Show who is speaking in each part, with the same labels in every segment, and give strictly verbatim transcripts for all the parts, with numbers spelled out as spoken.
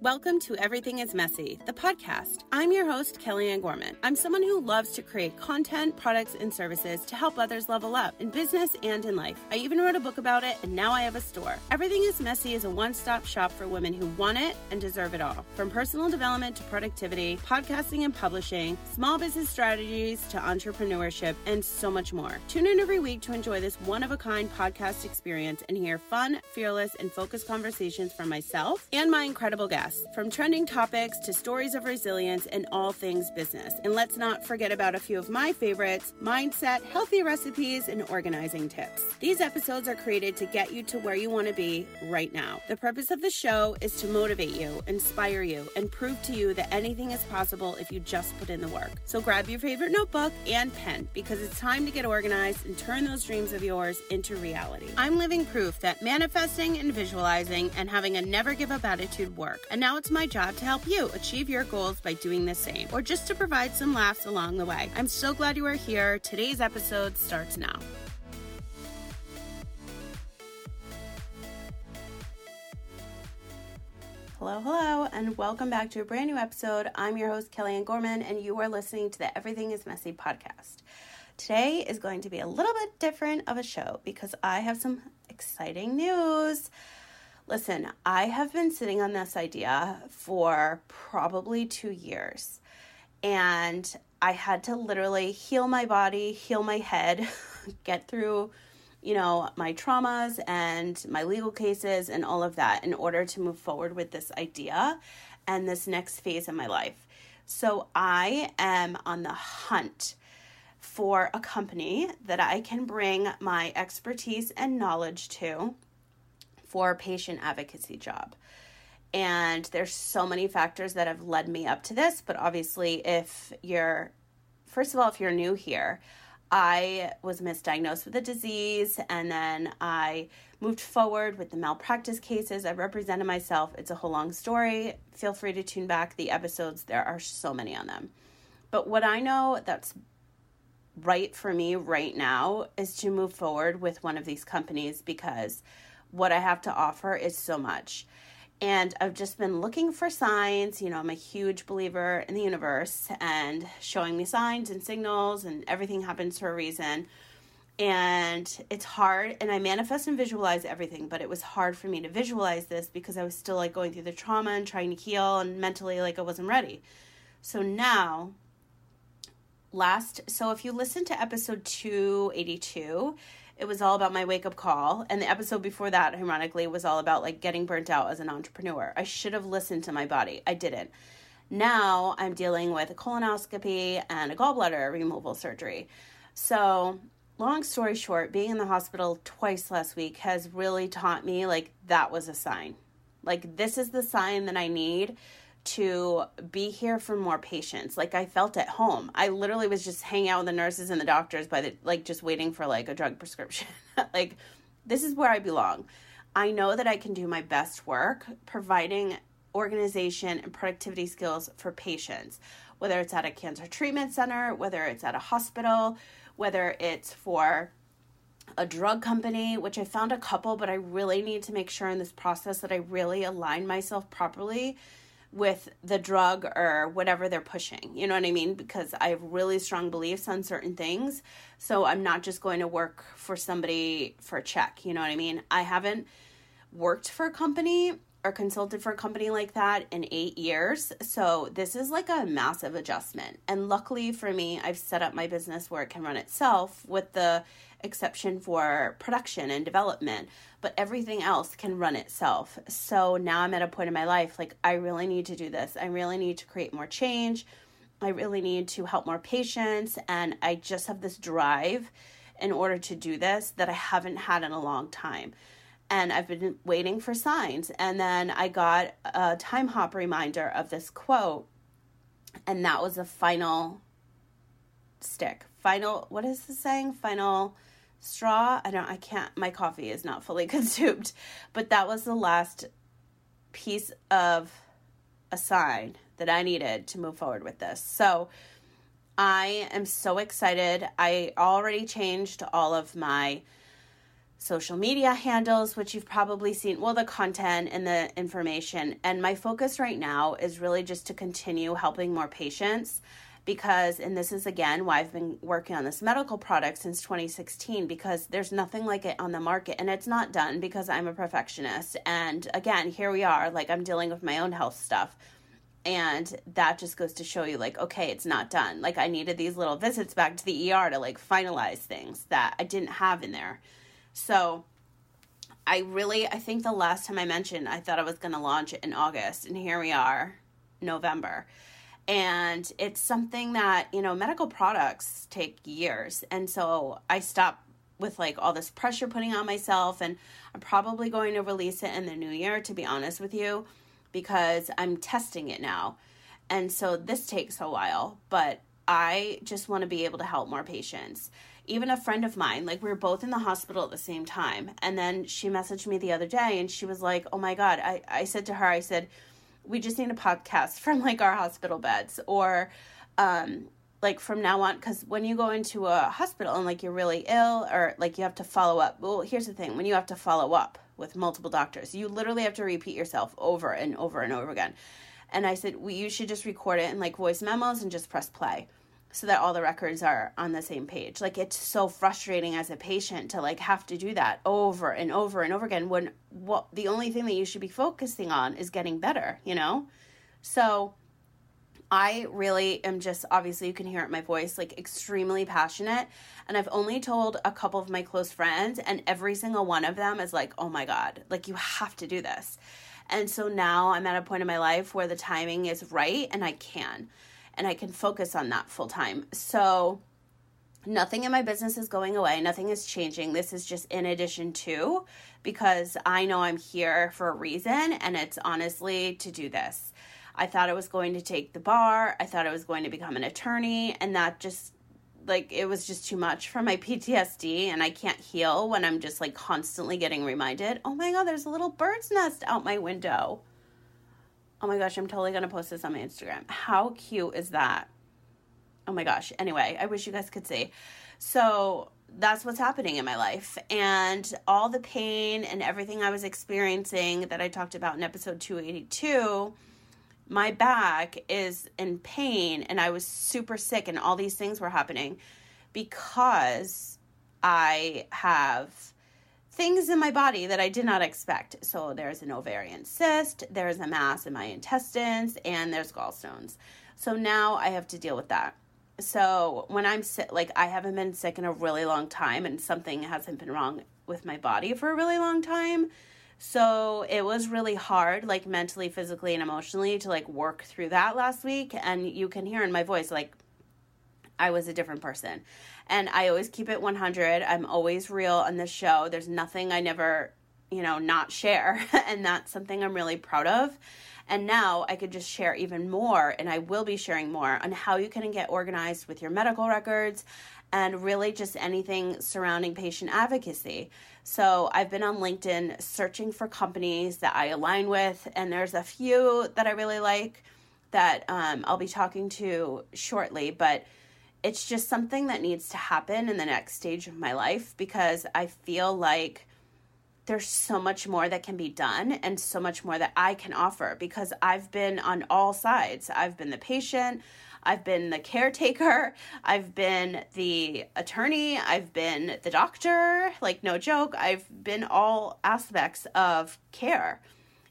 Speaker 1: Welcome to Everything is Messy, the podcast. I'm your host, Kellyanne Gorman. I'm someone who loves to create content, products, and services to help others level up in business and in life. I even wrote a book about it, and now I have a store. Everything is Messy is a one-stop shop for women who want it and deserve it all. From personal development to productivity, podcasting and publishing, small business strategies to entrepreneurship, and so much more. Tune in every week to enjoy this one-of-a-kind podcast experience and hear fun, fearless, and focused conversations from myself and my incredible guests. From trending topics to stories of resilience and all things business. And let's not forget about a few of my favorites: mindset, healthy recipes, and organizing tips. These episodes are created to get you to where you want to be right now. The purpose of the show is to motivate you, inspire you, and prove to you that anything is possible if you just put in the work. So grab your favorite notebook and pen, because it's time to get organized and turn those dreams of yours into reality. I'm living proof that manifesting and visualizing and having a never give up attitude work. And now it's my job to help you achieve your goals by doing the same, or just to provide some laughs along the way. I'm so glad you are here. Today's episode starts now. Hello, hello, and welcome back to a brand new episode. I'm your host, Kellyanne Gorman, and you are listening to the Everything is Messy podcast. Today is going to be a little bit different of a show because I have some exciting news. Listen, I have been sitting on this idea for probably two years, and I had to literally heal my body, heal my head, get through, you know, my traumas and my legal cases and all of that in order to move forward with this idea and this next phase of my life. So I am on the hunt for a company that I can bring my expertise and knowledge to for a patient advocacy job. And there's so many factors that have led me up to this, but obviously if you're, first of all, if you're new here, I was misdiagnosed with a disease, and then I moved forward with the malpractice cases. I represented myself. It's a whole long story. Feel free to tune back the episodes. There are so many on them. But what I know that's right for me right now is to move forward with one of these companies, because what I have to offer is so much. And I've just been looking for signs. You know, I'm a huge believer in the universe and showing me signs and signals, and everything happens for a reason. And it's hard, and I manifest and visualize everything, but it was hard for me to visualize this because I was still like going through the trauma and trying to heal, and mentally like I wasn't ready. So now, last, so if you listen to episode two eighty-two, it was all about my wake-up call. And the episode before that, ironically, was all about like getting burnt out as an entrepreneur. I should have listened to my body. I didn't. Now I'm dealing with a colonoscopy and a gallbladder removal surgery. So long story short, being in the hospital twice last week has really taught me like that was a sign. Like this is the sign that I need to be here for more patients. Like I felt at home. I literally was just hanging out with the nurses and the doctors by the, like just waiting for like a drug prescription. Like this is where I belong. I know that I can do my best work providing organization and productivity skills for patients, whether it's at a cancer treatment center, whether it's at a hospital, whether it's for a drug company, which I found a couple, but I really need to make sure in this process that I really align myself properly with the drug or whatever they're pushing. You know what I mean? Because I have really strong beliefs on certain things. So I'm not just going to work for somebody for a check. You know what I mean? I haven't worked for a company or consulted for a company like that in eight years. So this is like a massive adjustment. And luckily for me, I've set up my business where it can run itself, with the exception for production and development, but everything else can run itself. So now I'm at a point in my life, like I really need to do this. I really need to create more change. I really need to help more patients. And I just have this drive in order to do this that I haven't had in a long time. And I've been waiting for signs. And then I got a time hop reminder of this quote. And that was the final stick. Final, what is the saying? Final straw? I don't, I can't, my coffee is not fully consumed. But that was the last piece of a sign that I needed to move forward with this. So I am so excited. I already changed all of my social media handles, which you've probably seen, well, the content and the information. And my focus right now is really just to continue helping more patients because, and this is again why I've been working on this medical product since twenty sixteen, because there's nothing like it on the market, and it's not done because I'm a perfectionist. And again, here we are, like I'm dealing with my own health stuff. And that just goes to show you, like, okay, it's not done. Like, I needed these little visits back to the E R to, like, finalize things that I didn't have in there. So I really, I think the last time I mentioned, I thought I was going to launch it in August. And here we are, November. And it's something that, you know, medical products take years. And so I stopped with, like, all this pressure putting on myself. And I'm probably going to release it in the new year, to be honest with you, because I'm testing it now. And so this takes a while, but I just want to be able to help more patients. Even a friend of mine, like we were both in the hospital at the same time. And then she messaged me the other day and she was like, oh my God, I, I said to her, I said, we just need a podcast from like our hospital beds or um, like from now on. Because when you go into a hospital and like you're really ill or like you have to follow up. Well, here's the thing. When you have to follow up with multiple doctors, you literally have to repeat yourself over and over and over again. And I said, well, you should just record it in like voice memos and just press play so that all the records are on the same page. Like, it's so frustrating as a patient to like have to do that over and over and over again when what the only thing that you should be focusing on is getting better, you know? So I really am just, obviously you can hear it in my voice, like extremely passionate. And I've only told a couple of my close friends and every single one of them is like, oh my God, like you have to do this. And so now I'm at a point in my life where the timing is right and I can, and I can focus on that full time. So nothing in my business is going away. Nothing is changing. This is just in addition to, because I know I'm here for a reason, and it's honestly to do this. I thought I was going to take the bar. I thought I was going to become an attorney, and that just, like, it was just too much for my P T S D, and I can't heal when I'm just, like, constantly getting reminded, oh my God, there's a little bird's nest out my window. Oh my gosh, I'm totally going to post this on my Instagram. How cute is that? Oh my gosh. Anyway, I wish you guys could see. So that's what's happening in my life. And all the pain and everything I was experiencing that I talked about in episode two eighty-two, my back is in pain and I was super sick and all these things were happening because I have things in my body that I did not expect. So there's an ovarian cyst, there's a mass in my intestines, and there's gallstones. So now I have to deal with that. So when I'm sick, like I haven't been sick in a really long time and something hasn't been wrong with my body for a really long time. So it was really hard, like mentally, physically, and emotionally to like work through that last week. And you can hear in my voice, like I was a different person. And I always keep it one hundred. I'm always real on this show. There's nothing I never, you know, not share. And that's something I'm really proud of. And now I could just share even more, and I will be sharing more on how you can get organized with your medical records and really just anything surrounding patient advocacy. So I've been on LinkedIn searching for companies that I align with, and there's a few that I really like that um, I'll be talking to shortly, but it's just something that needs to happen in the next stage of my life because I feel like there's so much more that can be done and so much more that I can offer because I've been on all sides. I've been the patient, I've been the caretaker, I've been the attorney, I've been the doctor, like no joke, I've been all aspects of care.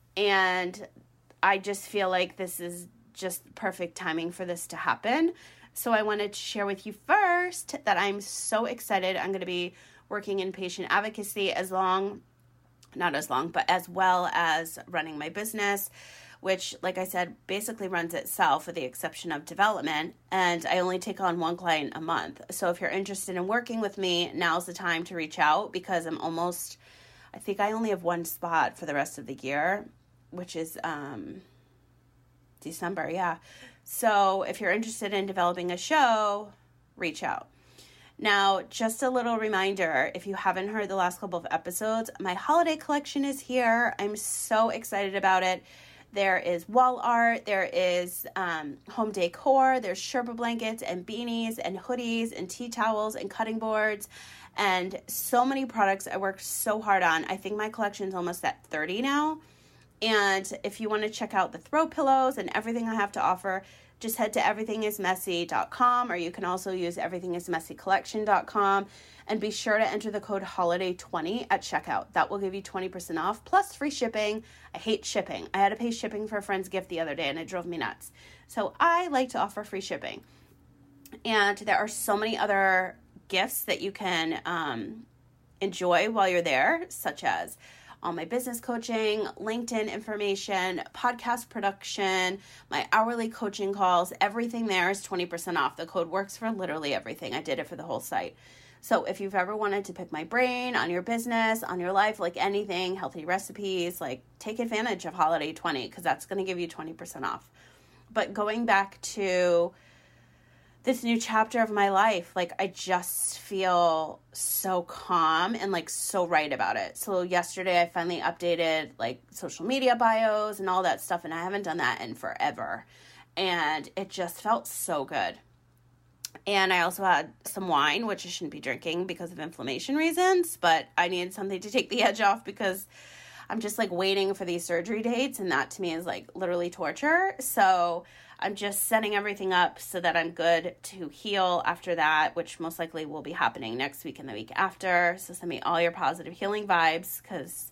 Speaker 1: And I just feel like this is just perfect timing for this to happen. So I wanted to share with you first that I'm so excited. I'm going to be working in patient advocacy as long, not as long, but as well as running my business, which, like I said, basically runs itself with the exception of development. And I only take on one client a month. So if you're interested in working with me, now's the time to reach out because I'm almost, I think I only have one spot for the rest of the year, which is um, December. Yeah. So if you're interested in developing a show, reach out. Now, just a little reminder, if you haven't heard the last couple of episodes, my holiday collection is here. I'm so excited about it. There is wall art, there is um, home decor, there's Sherpa blankets and beanies and hoodies and tea towels and cutting boards and so many products I worked so hard on. I think my collection's almost at thirty now. And if you want to check out the throw pillows and everything I have to offer, just head to everything is messy dot com, or you can also use everything is messy collection dot com, and be sure to enter the code holiday twenty at checkout. That will give you twenty percent off plus free shipping. I hate shipping. I had to pay shipping for a friend's gift the other day and it drove me nuts. So I like to offer free shipping. And there are so many other gifts that you can um, enjoy while you're there, such as all my business coaching, LinkedIn information, podcast production, my hourly coaching calls. Everything there is twenty percent off. The code works for literally everything. I did it for the whole site. So if you've ever wanted to pick my brain on your business, on your life, like anything, healthy recipes, like take advantage of Holiday twenty, because that's going to give you twenty percent off. But going back to this new chapter of my life, like I just feel so calm and like so right about it. So yesterday I finally updated like social media bios and all that stuff, and I haven't done that in forever. And it just felt so good. And I also had some wine, which I shouldn't be drinking because of inflammation reasons, but I needed something to take the edge off because I'm just like waiting for these surgery dates, and that to me is like literally torture. So I'm just setting everything up so that I'm good to heal after that, which most likely will be happening next week and the week after. So send me all your positive healing vibes, because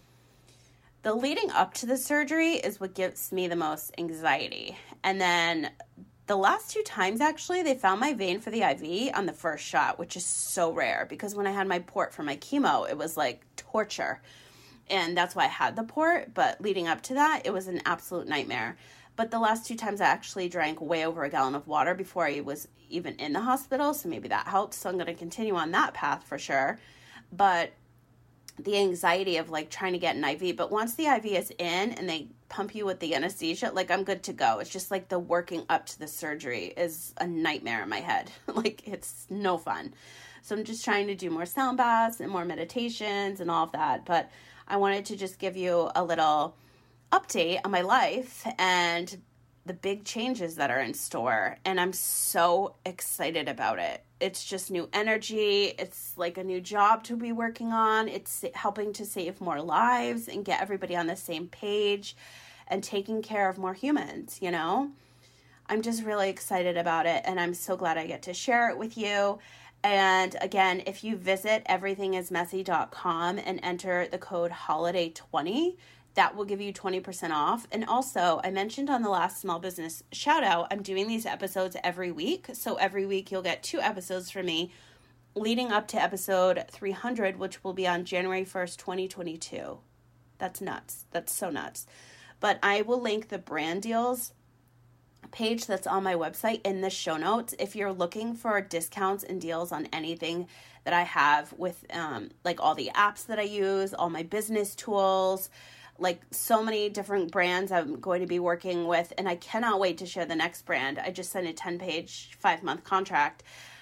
Speaker 1: the leading up to the surgery is what gives me the most anxiety. And then the last two times, actually, they found my vein for the I V on the first shot, which is so rare, because when I had my port for my chemo, it was like torture. And that's why I had the port. But leading up to that, it was an absolute nightmare. But the last two times I actually drank way over a gallon of water before I was even in the hospital. So maybe that helped. So I'm going to continue on that path for sure. But the anxiety of like trying to get an I V. But once the I V is in and they pump you with the anesthesia, like I'm good to go. It's just like the working up to the surgery is a nightmare in my head. Like it's no fun. So I'm just trying to do more sound baths and more meditations and all of that. But I wanted to just give you a little update on my life and the big changes that are in store. And I'm so excited about it. It's just new energy. It's like a new job to be working on. It's helping to save more lives and get everybody on the same page and taking care of more humans, you know? I'm just really excited about it, and I'm so glad I get to share it with you. And again, if you visit everything is messy dot com and enter the code holiday twenty, that will give you twenty percent off. And also, I mentioned on the last small business shout out, I'm doing these episodes every week. So every week you'll get two episodes from me leading up to episode three hundred, which will be on January first, twenty twenty-two. That's nuts. That's so nuts. But I will link the brand deals page that's on my website in the show notes if you're looking for discounts and deals on anything that I have with um, like all the apps that I use, all my business tools, like so many different brands I'm going to be working with. And I cannot wait to share the next brand. I just signed a ten-page, five-month contract.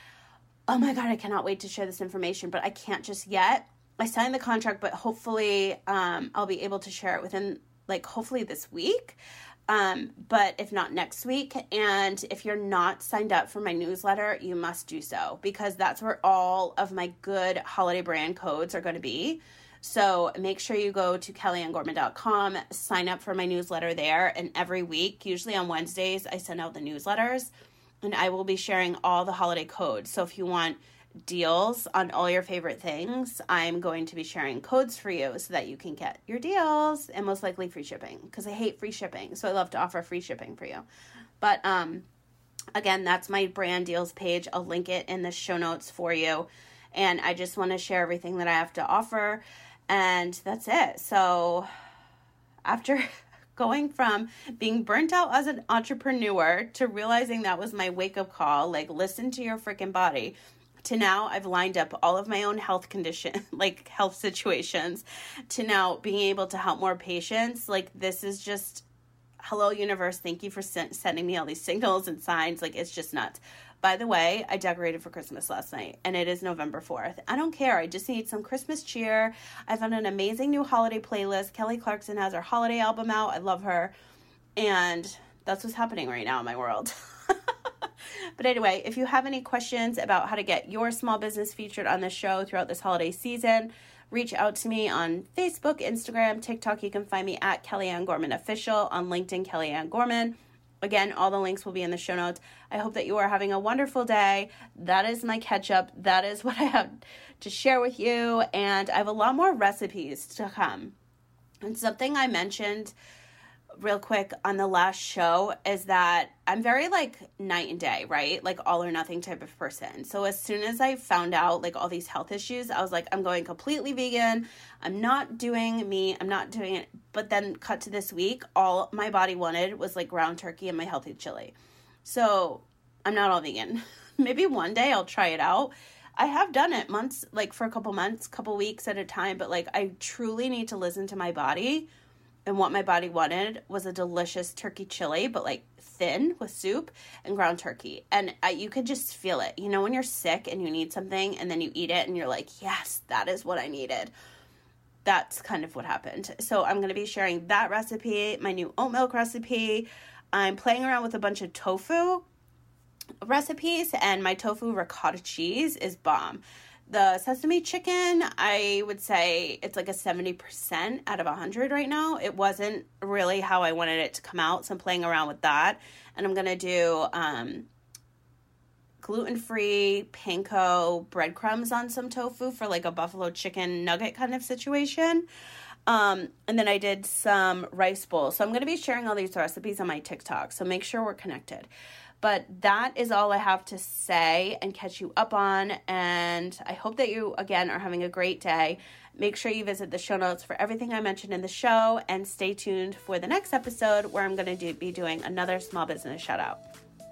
Speaker 1: Oh my God, I cannot wait to share this information, but I can't just yet. I signed the contract, but hopefully um, I'll be able to share it within like hopefully this week. Um, but if not next week, and if you're not signed up for my newsletter, you must do so, because that's where all of my good holiday brand codes are going to be. So make sure you go to kellyanne gorman dot com, sign up for my newsletter there. And every week, usually on Wednesdays, I send out the newsletters, and I will be sharing all the holiday codes. So if you want deals on all your favorite things, I'm going to be sharing codes for you so that you can get your deals, and most likely free shipping, because I hate free shipping. So I love to offer free shipping for you. But um, again, that's my brand deals page. I'll link it in the show notes for you. And I just want to share everything that I have to offer. And that's it. So after going from being burnt out as an entrepreneur to realizing that was my wake-up call, like listen to your freaking body, to now I've lined up all of my own health condition, like health situations, to now being able to help more patients. Like this is just, hello universe, thank you for sen- sending me all these signals and signs. Like it's just nuts. By the way, I decorated for Christmas last night, and it is November fourth. I don't care. I just need some Christmas cheer. I found an amazing new holiday playlist. Kelly Clarkson has her holiday album out. I love her. And that's what's happening right now in my world. But anyway, if you have any questions about how to get your small business featured on the show throughout this holiday season, reach out to me on Facebook, Instagram, TikTok. You can find me at Kellyanne Gorman Official, on LinkedIn, Kellyanne Gorman. Again, all the links will be in the show notes. I hope that you are having a wonderful day. That is my catch up. That is what I have to share with you. And I have a lot more recipes to come. And something I mentioned real quick on the last show is that I'm very like night and day, right? Like all or nothing type of person. So as soon as I found out like all these health issues, I was like, I'm going completely vegan. I'm not doing meat. I'm not doing it. But then cut to this week, all my body wanted was like ground turkey and my healthy chili. So I'm not all vegan. Maybe one day I'll try it out. I have done it months, like for a couple months, couple weeks at a time. But like I truly need to listen to my body. And what my body wanted was a delicious turkey chili, but like thin with soup and ground turkey. And I, you could just feel it. You know, when you're sick and you need something and then you eat it and you're like, yes, that is what I needed. That's kind of what happened. So I'm going to be sharing that recipe, my new oat milk recipe. I'm playing around with a bunch of tofu recipes, and my tofu ricotta cheese is bomb. The sesame chicken, I would say it's like a seventy percent out of one hundred right now. It wasn't really how I wanted it to come out, so I'm playing around with that. And I'm going to do um, gluten-free panko breadcrumbs on some tofu for like a buffalo chicken nugget kind of situation. Um, and then I did some rice bowls. So I'm going to be sharing all these recipes on my TikTok, so make sure we're connected. But that is all I have to say and catch you up on. And I hope that you, again, are having a great day. Make sure you visit the show notes for everything I mentioned in the show. And stay tuned for the next episode where I'm going to do, be doing another small business shout out.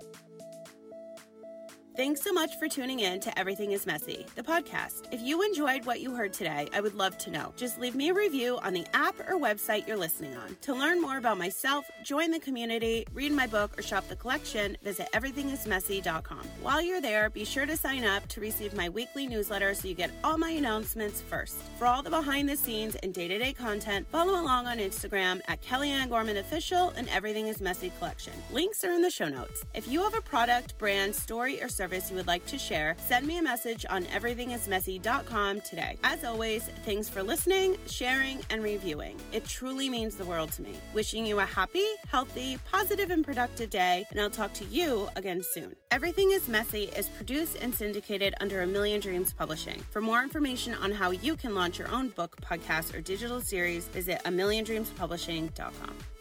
Speaker 1: Thanks so much for tuning in to Everything is Messy, the podcast. If you enjoyed what you heard today, I would love to know. Just leave me a review on the app or website you're listening on. To learn more about myself, join the community, read my book, or shop the collection, visit everything is messy dot com. While you're there, be sure to sign up to receive my weekly newsletter so you get all my announcements first. For all the behind the scenes and day-to-day content, follow along on Instagram at Kellyanne Gorman Official and Everything is Messy Collection. Links are in the show notes. If you have a product, brand, story, or service you would like to share, send me a message on everything is messy dot com today. As always, thanks for listening, sharing, and reviewing. It truly means the world to me. Wishing you a happy, healthy, positive, and productive day, and I'll talk to you again soon. Everything is Messy is produced and syndicated under A Million Dreams Publishing. For more information on how you can launch your own book, podcast, or digital series, visit a million dreams publishing dot com.